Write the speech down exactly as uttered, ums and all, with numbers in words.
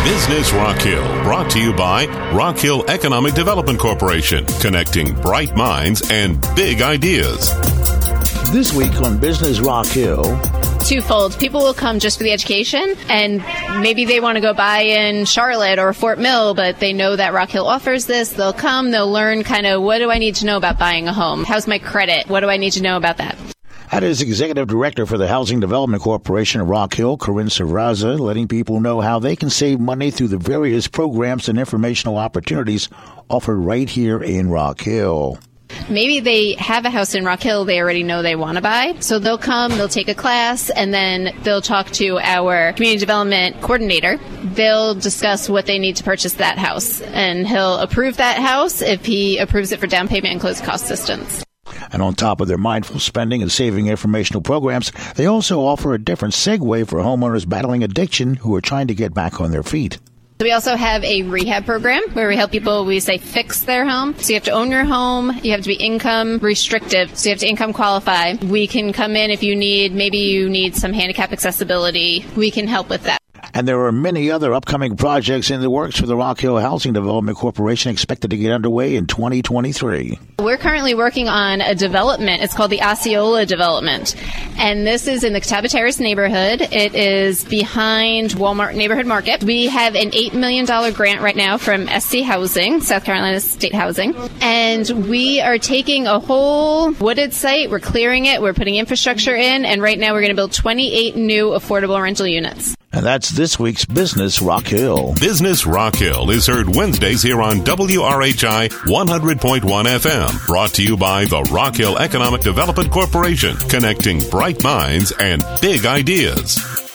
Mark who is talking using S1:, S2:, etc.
S1: Business Rock Hill, brought to you by Rock Hill Economic Development Corporation, connecting bright minds and big ideas.
S2: This week on Business Rock Hill,
S3: twofold. People will come just for the education, and maybe they want to go buy in Charlotte or Fort Mill, but they know that Rock Hill offers this. They'll come, they'll learn kind of, what do I need to know about buying a home? How's my credit? What do I need to know about that?
S2: That is Executive Director for the Housing Development Corporation of Rock Hill, Corinne Serraza, letting people know how they can save money through the various programs and informational opportunities offered right here in Rock Hill.
S3: Maybe they have a house in Rock Hill they already know they want to buy. So they'll come, they'll take a class, and then they'll talk to our community development coordinator. They'll discuss what they need to purchase that house, and he'll approve that house if he approves it for down payment and closing cost assistance.
S2: And on top of their mindful spending and saving informational programs, they also offer a different segue for homeowners battling addiction who are trying to get back on their feet.
S3: So we also have a rehab program where we help people, we say, fix their home. So you have to own your home. You have to be income restrictive. So you have to income qualify. We can come in if you need, maybe you need some handicap accessibility. We can help with that.
S2: And there are many other upcoming projects in the works for the Rock Hill Housing Development Corporation expected to get underway in twenty twenty-three.
S3: We're currently working on a development. It's called the Osceola Development. And this is in the Catawba Terrace neighborhood. It is behind Walmart Neighborhood Market. We have an eight million dollars grant right now from S C Housing, South Carolina State Housing. And we are taking a whole wooded site. We're clearing it. We're putting infrastructure in. And right now we're going to build twenty-eight new affordable rental units.
S2: And that's this week's Business Rock Hill.
S1: Business Rock Hill is heard Wednesdays here on W R H I one hundred point one F M. Brought to you by the Rock Hill Economic Development Corporation, connecting bright minds and big ideas.